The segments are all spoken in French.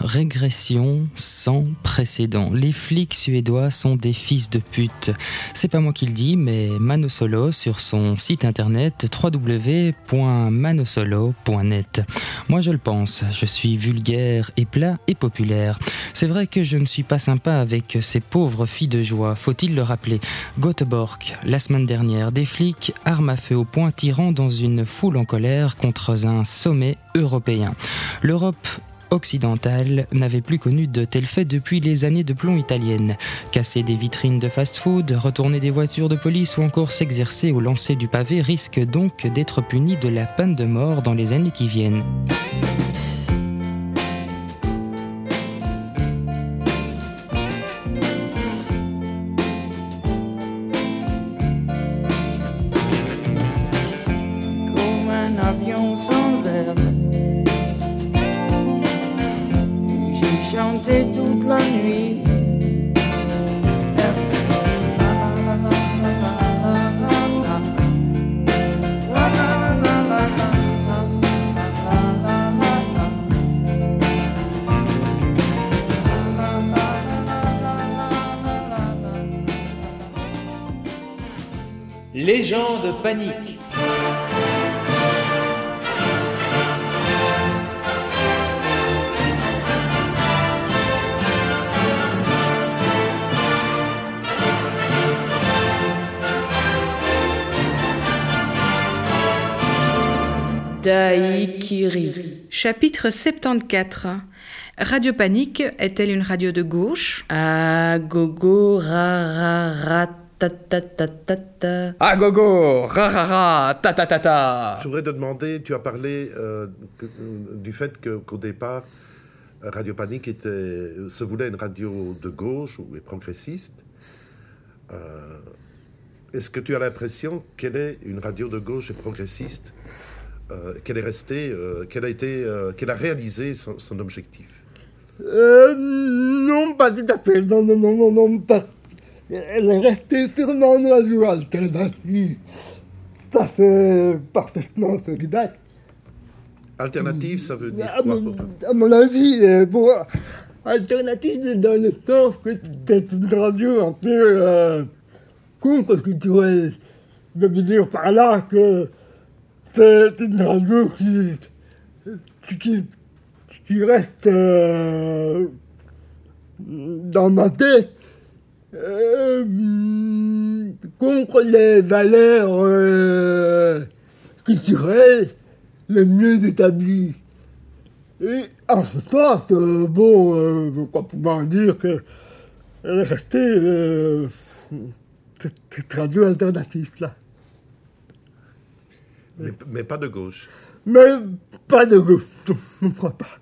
régression sans précédent. Les flics suédois sont des fils de pute. C'est pas moi qui le dis, mais Mano Solo sur son site internet www.manosolo.net. Moi je le pense, je suis vulgaire et plat et populaire. C'est vrai que je ne suis pas sympa avec ces pauvres filles de joie, faut-il le rappeler. Göteborg, la semaine dernière, des flics, armes à feu au poing, tirant dans une foule en colère contre un sommet européen. L'Europe occidentale n'avait plus connu de tels faits depuis les années de plomb italiennes. Casser des vitrines de fast-food, retourner des voitures de police ou encore s'exercer au lancer du pavé risque donc d'être puni de la peine de mort dans les années qui viennent. Les gens de panique. Daikiri. Chapitre 74. Radio Panique est-elle une radio de gauche? Ah, gogo, ra, ra, ta, ta, ta, ta, ta. Ah gogo, ra ra ra, ta ta ta ta. Je voudrais te demander, tu as parlé du fait qu'au départ, Radio Panique se voulait une radio de gauche ou progressiste. Est-ce que tu as l'impression qu'elle est une radio de gauche et progressiste, qu'elle est restée, qu'elle a réalisé son objectif? Non, pas tout à fait. Non, pas. Elle est restée sûrement une radio alternative. Ça, c'est parfaitement solidaire. Alternative, ça veut dire quoi pour toi? À mon avis, alternative dans le sens que c'est une radio un peu contre-culturelle. Je veux dire par là que c'est une radio qui reste dans ma tête contre les valeurs culturelles les mieux établies. Et en ce sens, je crois pouvoir dire qu'elle est restée cette radio alternative là. Mais pas de gauche. Mais pas de gauche, je ne crois pas.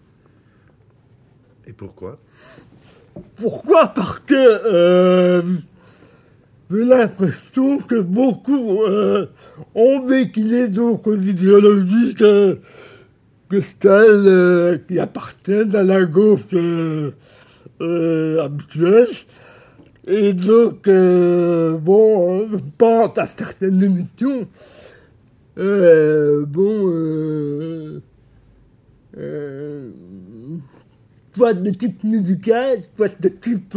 Et pourquoi? Pourquoi? Parce que j'ai l'impression que beaucoup ont véhiculé d'autres idéologies que celles qui appartiennent à la gauche habituelle. Et donc, je pense à certaines émissions. Soit de type musical, soit de type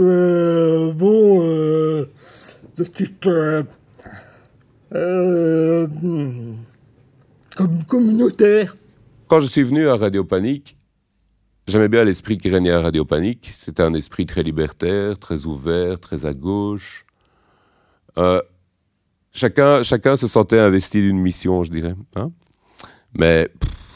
communautaire. Quand je suis venu à Radio Panique, j'aimais bien l'esprit qui régnait à Radio Panique. C'était un esprit très libertaire, très ouvert, très à gauche. Chacun se sentait investi d'une mission, je dirais. Hein? Mais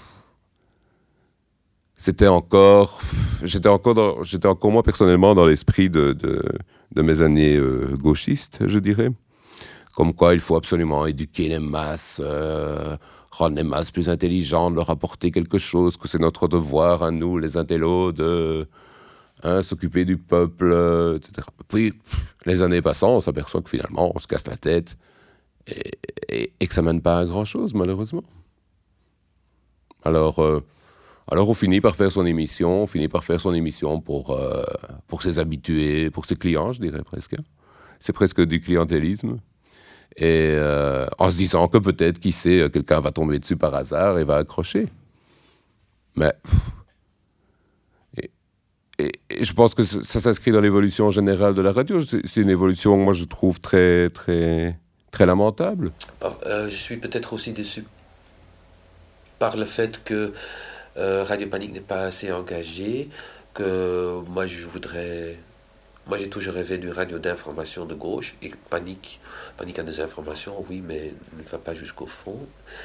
j'étais encore moi personnellement dans l'esprit de mes années gauchistes, je dirais. Comme quoi il faut absolument éduquer les masses, rendre les masses plus intelligentes, leur apporter quelque chose, que c'est notre devoir à nous, les intellos, de s'occuper du peuple, etc. Puis, les années passant, on s'aperçoit que finalement, on se casse la tête et que ça mène pas à grand-chose, malheureusement. Alors, on finit par faire son émission, pour ses habitués, pour ses clients, je dirais presque. C'est presque du clientélisme. Et en se disant que peut-être, qui sait, quelqu'un va tomber dessus par hasard et va accrocher. Mais Et je pense que ça s'inscrit dans l'évolution générale de la radio. C'est une évolution, moi, je trouve très, très, très lamentable. Je suis peut-être aussi déçu par le fait que Radio Panique n'est pas assez engagée, que moi j'ai toujours rêvé d'une radio d'information de gauche, et Panique a des informations, oui, mais ne va pas jusqu'au fond.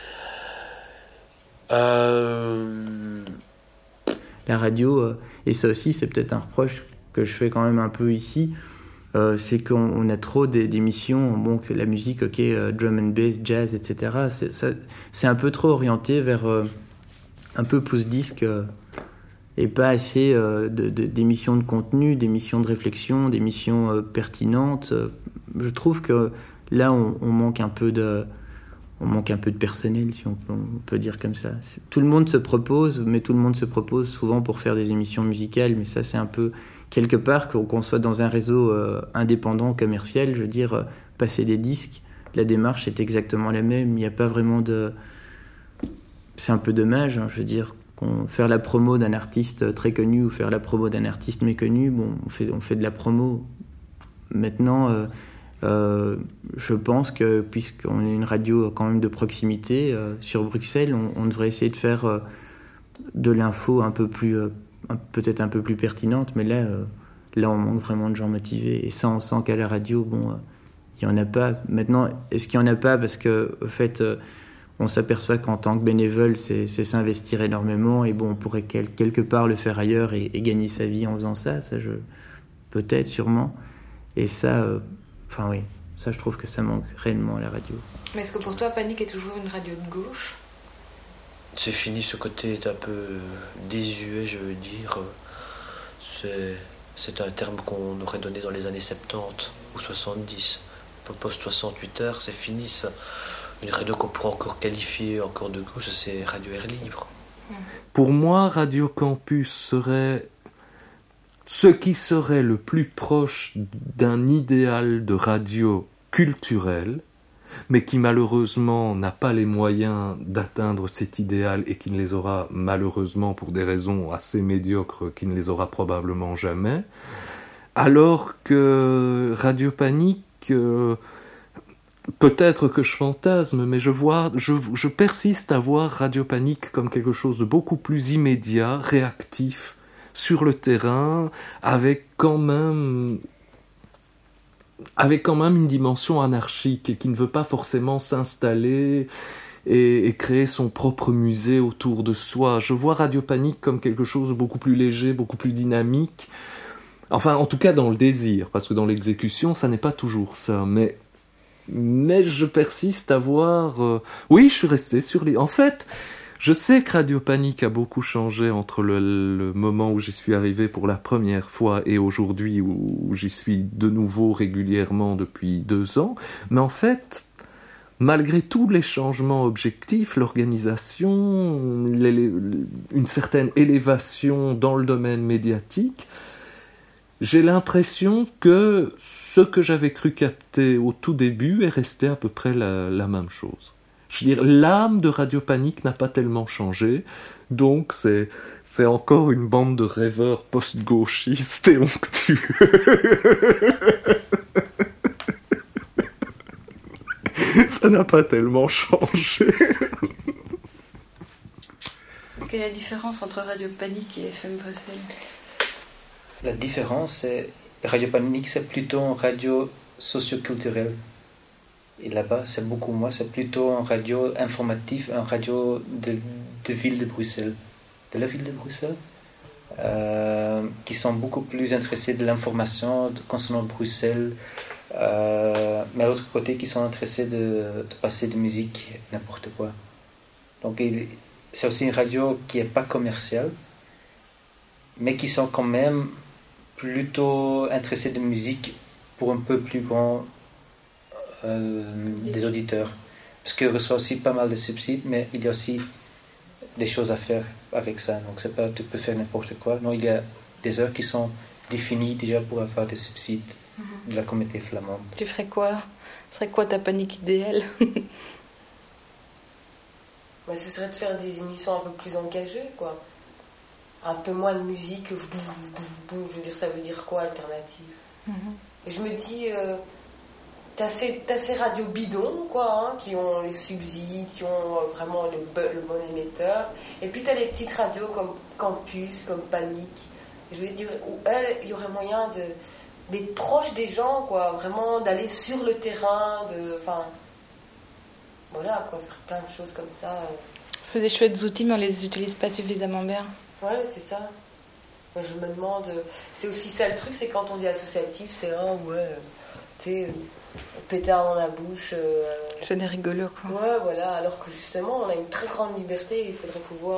La radio, et ça aussi c'est peut-être un reproche que je fais quand même un peu ici, c'est qu'on a trop d'émissions, bon, que la musique, ok, drum and bass, jazz, etc. C'est un peu trop orienté vers un peu pouce-disque et pas assez d'émissions de contenu, d'émissions de réflexion, d'émissions pertinentes. Je trouve que là, on manque un peu de personnel, si on peut dire comme ça. Tout le monde se propose, mais tout le monde se propose souvent pour faire des émissions musicales, mais ça, c'est un peu... Quelque part, qu'on soit dans un réseau indépendant, commercial, je veux dire, passer des disques, la démarche est exactement la même. Il n'y a pas vraiment de... C'est un peu dommage, hein, je veux dire, faire la promo d'un artiste très connu ou faire la promo d'un artiste méconnu, bon, on fait de la promo. Maintenant, je pense que, puisqu'on est une radio quand même de proximité, sur Bruxelles, on devrait essayer de faire de l'info un peu plus... peut-être un peu plus pertinente, mais là on manque vraiment de gens motivés, et ça on sent qu'à la radio, bon, il n'y en a pas. Maintenant, est-ce qu'il n'y en a pas parce que, au fait, on s'aperçoit qu'en tant que bénévole, c'est s'investir énormément, et bon, on pourrait quelque part le faire ailleurs et gagner sa vie en faisant ça, peut-être, sûrement, et ça, oui, ça je trouve que ça manque réellement à la radio. Mais est-ce que pour toi, Panique est toujours une radio de gauche ? C'est fini ce côté un peu désuet, je veux dire. C'est un terme qu'on aurait donné dans les années 70 ou 70. Post 68 heures, c'est fini ça. Une radio qu'on pourrait encore qualifier encore de gauche, c'est Radio Air Libre. Pour moi, Radio Campus serait ce qui serait le plus proche d'un idéal de radio culturelle, mais qui malheureusement n'a pas les moyens d'atteindre cet idéal et qui ne les aura malheureusement pour des raisons assez médiocres, qui ne les aura probablement jamais, alors que Radio Panique, peut-être que je fantasme, mais je persiste à voir Radio Panique comme quelque chose de beaucoup plus immédiat, réactif, sur le terrain, avec quand même une dimension anarchique et qui ne veut pas forcément s'installer et créer son propre musée autour de soi. Je vois Radio Panique comme quelque chose de beaucoup plus léger, beaucoup plus dynamique. Enfin, en tout cas dans le désir, parce que dans l'exécution, ça n'est pas toujours ça. Mais je persiste à voir... Oui, je suis resté sur les... En fait, je sais que Radio Panique a beaucoup changé entre le moment où j'y suis arrivé pour la première fois et aujourd'hui où j'y suis de nouveau régulièrement depuis 2 ans. Mais en fait, malgré tous les changements objectifs, l'organisation, une certaine élévation dans le domaine médiatique, j'ai l'impression que ce que j'avais cru capter au tout début est resté à peu près la même chose. Je veux dire, l'âme de Radio Panique n'a pas tellement changé, donc c'est encore une bande de rêveurs post-gauchistes et onctueux. Ça n'a pas tellement changé. Quelle est la différence entre Radio Panique et FM Bruxelles ? La différence, c'est Radio Panique, c'est plutôt une radio socio-culturelle. Et là-bas, c'est beaucoup moins, c'est plutôt une radio informative, une radio de ville de Bruxelles, de la ville de Bruxelles, qui sont beaucoup plus intéressés de l'information concernant Bruxelles, mais à l'autre côté, qui sont intéressés de passer de musique, n'importe quoi. Donc, c'est aussi une radio qui n'est pas commerciale, mais qui sont quand même plutôt intéressés de musique pour un peu plus grand des auditeurs, parce qu'ils reçoivent aussi pas mal de subsides, mais il y a aussi des choses à faire avec ça. Donc c'est pas tu peux faire n'importe quoi. Non, il y a des heures qui sont définies déjà pour avoir des subsides de la communauté flamande. Tu ferais quoi ? Ce serait quoi ta panique idéale ? Ce serait de faire des émissions un peu plus engagées, quoi. Un peu moins de musique, je veux dire, ça veut dire quoi alternative? Et je me dis, t'as ces radios bidons, quoi, hein, qui ont les subsides, qui ont vraiment le bon émetteur. Et puis t'as les petites radios comme Campus, comme Panique. Je veux dire, où il y aurait moyen d'être proche des gens, quoi, vraiment d'aller sur le terrain, enfin, voilà, quoi, faire plein de choses comme ça. C'est des chouettes outils, mais on les utilise pas suffisamment bien. Ouais, c'est ça. Moi, je me demande, c'est aussi ça le truc, c'est quand on dit associatif, c'est tu sais, pétard dans la bouche. C'est des rigolos, quoi. Ouais, voilà, alors que justement, on a une très grande liberté, et il faudrait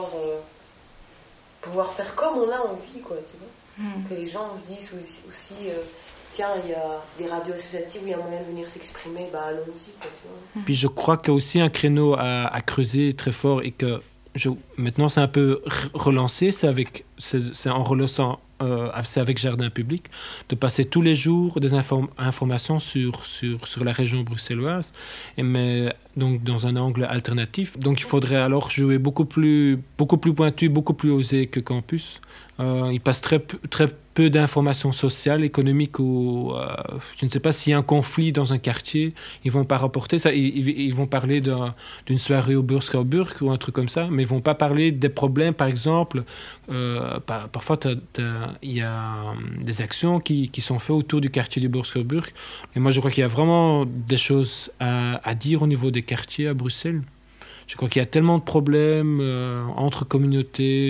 pouvoir faire comme on a envie, quoi, tu vois. Que les gens se disent aussi tiens, il y a des radios associatives où il y a moyen de venir s'exprimer, allons-y, quoi, tu vois. Puis je crois qu'il y a aussi un créneau à creuser très fort et que maintenant c'est un peu relancé, c'est en relançant, c'est avec Jardin Public, de passer tous les jours des informations sur la région bruxelloise, mais donc dans un angle alternatif. Donc il faudrait alors jouer beaucoup plus pointu, beaucoup plus osé que Campus. Il passe très peu d'informations sociales, économiques, ou je ne sais pas s'il y a un conflit dans un quartier, ils vont pas rapporter ça, ils vont parler d'une soirée au Burg ou un truc comme ça, mais ils vont pas parler des problèmes, par exemple, parfois il y a des actions qui sont faites autour du quartier du Burg, et moi je crois qu'il y a vraiment des choses à dire au niveau des quartiers à Bruxelles. Je crois qu'il y a tellement de problèmes entre communautés,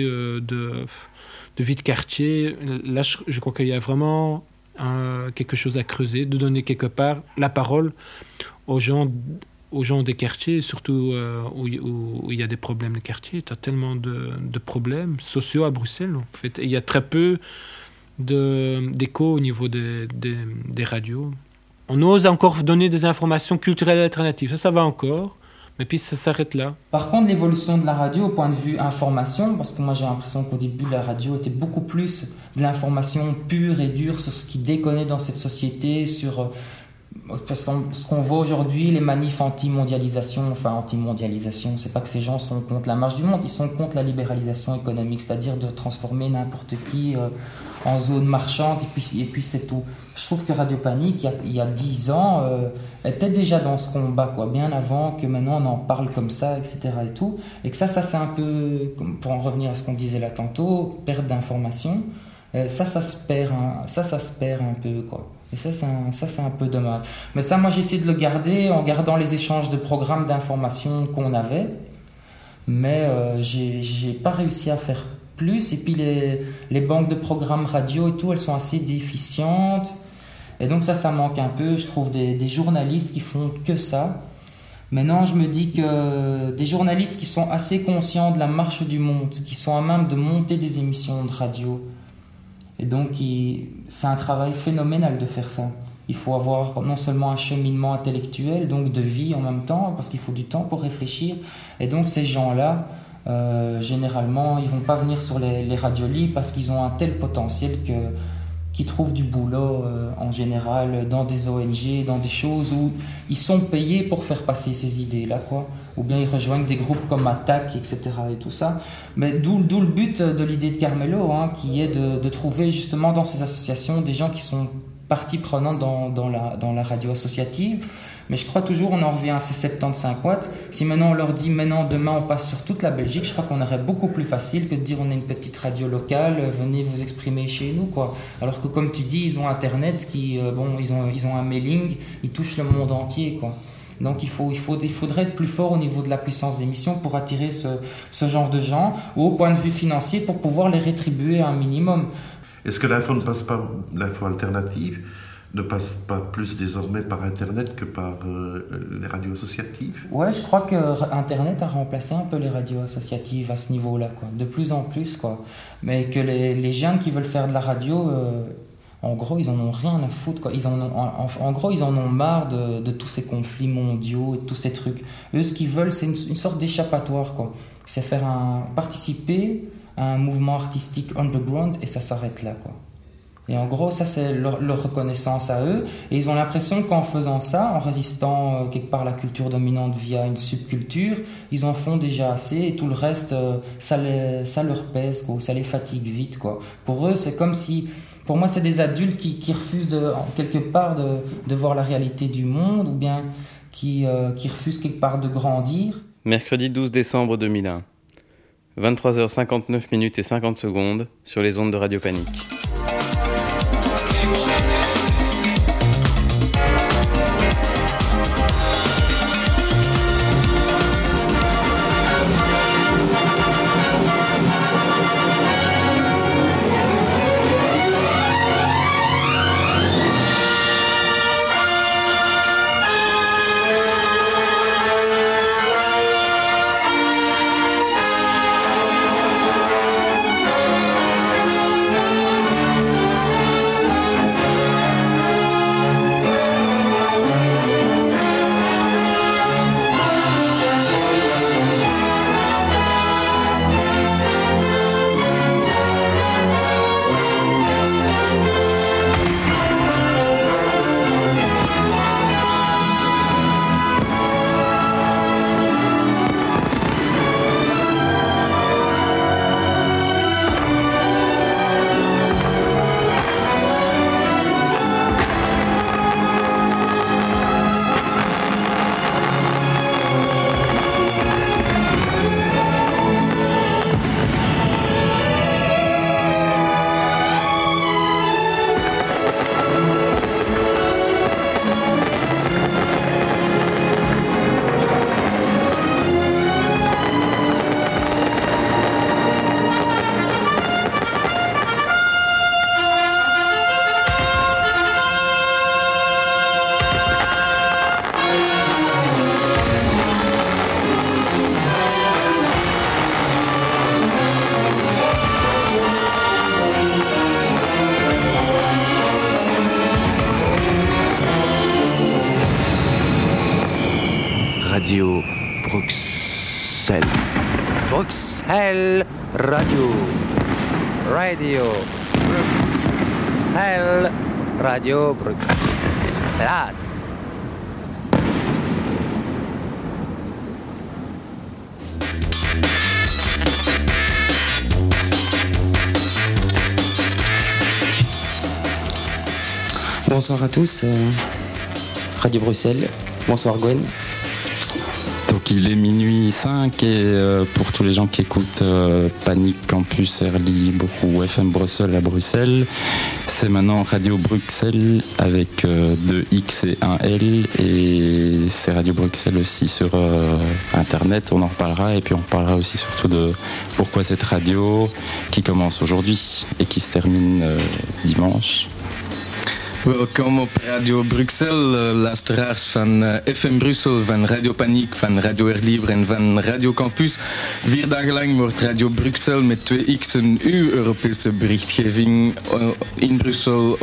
de vie de quartier. Là, je crois qu'il y a vraiment quelque chose à creuser, de donner quelque part la parole aux gens des quartiers, surtout où il y a des problèmes de quartier. Tu as tellement de problèmes sociaux à Bruxelles, en fait. Et il y a très peu d'écho au niveau des radios. On ose encore donner des informations culturelles alternatives. Ça va encore. Mais puis ça s'arrête là. Par contre, l'évolution de la radio au point de vue information, parce que moi j'ai l'impression qu'au début la radio était beaucoup plus de l'information pure et dure sur ce qui déconnait dans cette société, parce que ce qu'on voit aujourd'hui, les manifs anti-mondialisation, c'est pas que ces gens sont contre la marche du monde, ils sont contre la libéralisation économique, c'est-à-dire de transformer n'importe qui en zone marchande, et puis c'est tout. Je trouve que Radio Panique, il y a 10 ans, était déjà dans ce combat, quoi, bien avant que maintenant on en parle comme ça, etc. et tout. Et que ça c'est un peu, pour en revenir à ce qu'on disait là tantôt, perte d'information, ça se perd un peu, quoi. Et ça c'est un peu dommage. Mais ça, moi j'ai essayé de le garder en gardant les échanges de programmes d'information qu'on avait, mais j'ai pas réussi à faire plus. Et puis les banques de programmes radio et tout, elles sont assez déficientes, et donc ça manque un peu. Je trouve des journalistes qui font que ça. Maintenant je me dis que des journalistes qui sont assez conscients de la marche du monde, qui sont à même de monter des émissions de radio, et donc c'est un travail phénoménal de faire ça. Il faut avoir non seulement un cheminement intellectuel, donc de vie en même temps, parce qu'il faut du temps pour réfléchir. Et donc ces gens-là, généralement, ils vont pas venir sur les radios libres parce qu'ils ont un tel potentiel qu'ils trouvent du boulot en général dans des ONG, dans des choses où ils sont payés pour faire passer ces idées-là, quoi. Ou bien ils rejoignent des groupes comme Attaque, etc. et tout ça. Mais d'où le but de l'idée de Carmelo, qui est de trouver justement dans ces associations des gens qui sont partie prenante dans la radio associative. Mais je crois toujours, on en revient à ces 75 watts. Si maintenant on leur dit, maintenant, demain on passe sur toute la Belgique, je crois qu'on aurait beaucoup plus facile que de dire on est une petite radio locale, venez vous exprimer chez nous, quoi. Alors que comme tu dis, ils ont Internet, ils ont un mailing, ils touchent le monde entier, quoi. Donc il faudrait être plus fort au niveau de la puissance d'émission pour attirer ce genre de gens, ou au point de vue financier pour pouvoir les rétribuer à un minimum. Est-ce que l'info l'info alternative ne passe pas plus désormais par Internet que par les radios associatives? Ouais, je crois que Internet a remplacé un peu les radios associatives à ce niveau-là, quoi. De plus en plus, quoi. Mais que les jeunes qui veulent faire de la radio, en gros, ils en ont rien à foutre, quoi. En gros, ils en ont marre de tous ces conflits mondiaux et de tous ces trucs. Eux, ce qu'ils veulent, c'est une sorte d'échappatoire, quoi. C'est participer à un mouvement artistique underground, et ça s'arrête là, quoi. Et en gros, ça c'est leur reconnaissance à eux, et ils ont l'impression qu'en faisant ça, en résistant quelque part à la culture dominante via une subculture, ils en font déjà assez, et tout le reste, ça leur pèse, quoi, ça les fatigue vite, quoi. Pour eux, c'est comme si Pour moi, c'est des adultes qui refusent quelque part de voir la réalité du monde, ou bien qui refusent quelque part de grandir. Mercredi 12 décembre 2001, 23h59 et 50 secondes sur les ondes de Radio Panique. Radio Bruxelles. Bruxelles Radio. Radio Bruxelles. Radio Bruxelles. Bonsoir à tous, Radio Bruxelles. Bonsoir Gwen. Donc il est minuit 5 et pour tous les gens qui écoutent Panique Campus Air Libre ou FM Bruxelles à Bruxelles, c'est maintenant Radio Bruxelles avec 2 X et 1 L, et c'est Radio Bruxelles aussi sur Internet, on en reparlera, et puis on parlera aussi surtout de pourquoi cette radio qui commence aujourd'hui et qui se termine dimanche. Welkom op Radio Bruxelles, luisteraars van FM Brussel, van Radio Paniek, van Radio Air Libre en van Radio Campus. 4 dagen lang wordt Radio Bruxelles met 2x'en uw Europese berichtgeving in Brussel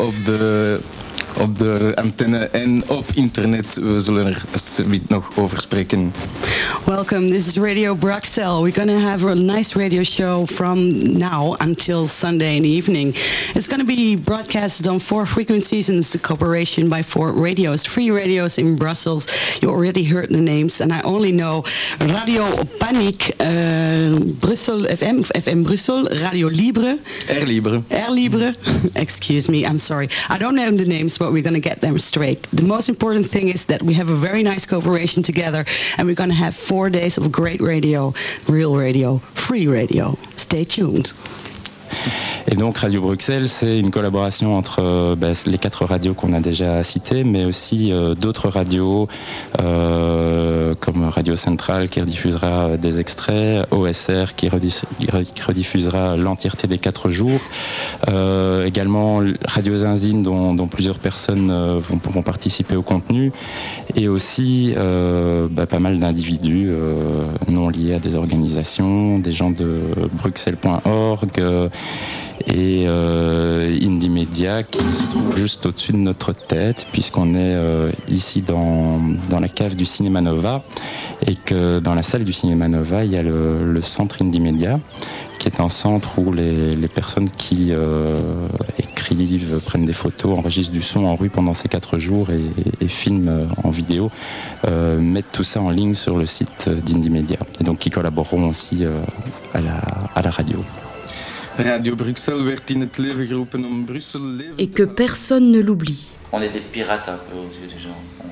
op de antenne en op internet. We zullen er nog over spreken. Welcome, this is Radio Bruxelles. We're going to have a nice radio show from now until Sunday in the evening. It's going to be broadcasted on 4 frequencies, and it's a cooperation by 4 radios, 3 radios in Brussels. You already heard the names, and I only know Radio Panique, Brussel FM, FM Brussel, Radio Libre. Air Libre. Air Libre. Excuse me, I'm sorry. I don't know the names, but we're going to get them straight. The most important thing is that we have a very nice cooperation together, and we're going to have 4 days of great radio, real radio, free radio. Stay tuned. Et donc Radio Bruxelles, c'est une collaboration entre les 4 radios qu'on a déjà citées, mais aussi d'autres radios comme Radio Centrale qui rediffusera des extraits, OSR qui rediffusera l'entièreté des 4 jours, également Radio Zinzine dont plusieurs personnes pourront participer au contenu, et aussi pas mal d'individus non liés à des organisations, des gens de Bruxelles.org et Indie Media qui se trouve juste au-dessus de notre tête, puisqu'on est ici dans la cave du Cinéma Nova, et que dans la salle du Cinéma Nova il y a le centre Indie Media, qui est un centre où les personnes qui écrivent, prennent des photos, enregistrent du son en rue pendant ces 4 jours et filment en vidéo, mettent tout ça en ligne sur le site d'Indie Media, et donc qui collaboreront aussi à la radio. Radio Bruxelles werd in het leven geroepen om Brussel leven. Et que personne ne l'oublie. On est des pirates un peu aux yeux des gens.